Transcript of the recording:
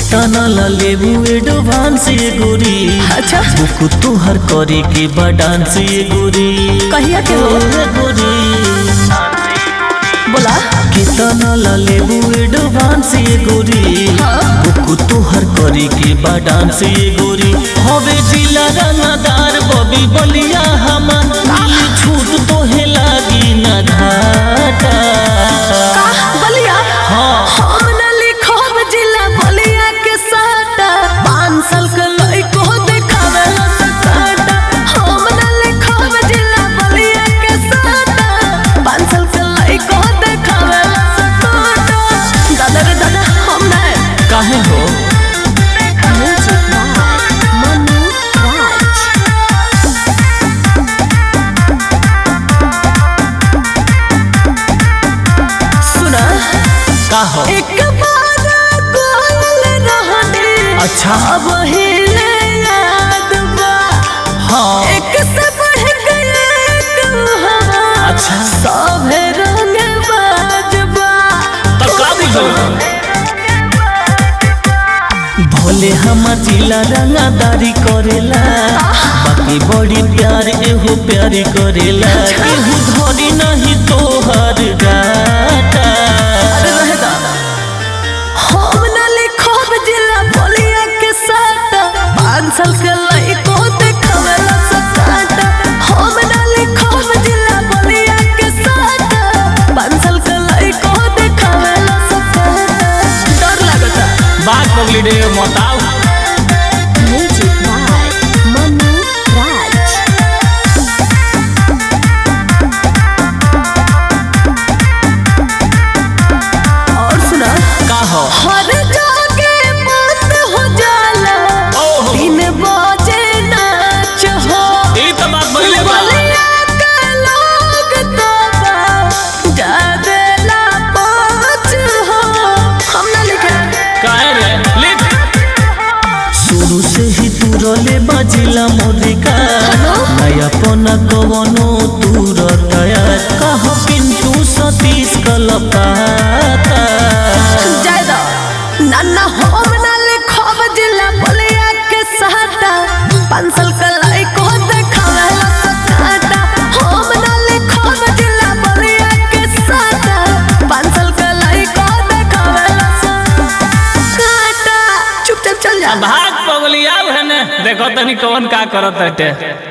कितना ला लेबू एडवांस ये गोरी। अच्छा बुक तोहर करे के बा डांस ये गोरी। कहिया के हो गोरी बोला कितना ला लेबू एडवांस ये गोरी। बुक तोहर करे के बा डांस ये गोरी। हवे जिला रंगदार बबी बलिया हमर छूट तोहे लागी ना घाटा। बलिया हाँ हम न लिखब जिला बलिया के साटा 5 साल के लइको देखावेला सटाटा। हम न लिखब जिला बलिया के साटा 5 साल के लइको देखावेला सटाटा। दादा रे दादा हम न काहे हो मनु राज सुना का हो एक बार कोल रहने अच्छा अब हिले याद बा। हाँ एक से बढ़ गया एक हवा अच्छा सभे रंग बाजबा। तो का भोले हम जिला रंगदारी करेला बाकी बड़ी प्यार एहो प्यारी करेला। केहू धरी नहीं तोहर डाटा। अरे रहे दादा हम न लिखब जिला बलिया के साटा 5 साल के लइको देखावेला सटाटा। हम न लिखब जिला बलिया के साटा 5 साल के लइको देखावेला सटाटा। डर लागता बात पगली डे मोताव म्यूजिक बाय मनु राज और सुना का हो हर जागे बंद हो जाला ओहो। 3 बजे नाच हो। ई तो बात बोले बा बलिया के लोग तो जादेला 5 हो। हम ना लिखे काहे रे लिख शुरू से ही तू रोले बाजिला मोरिका नया पना कवनो तू रतया कहो किंतु सतीश कलपाता। जायदा नाना हम ना लिखब जिला बलिया के साटा 5 साल के लइको देखावेला सटाटा। हम ना लिखब जिला बलिया के साटा 5 साल के लइको देखावेला सटाटा। चुपचाप चल जा भाग पगली आव है ने देखो तनी कौन का करत हटे।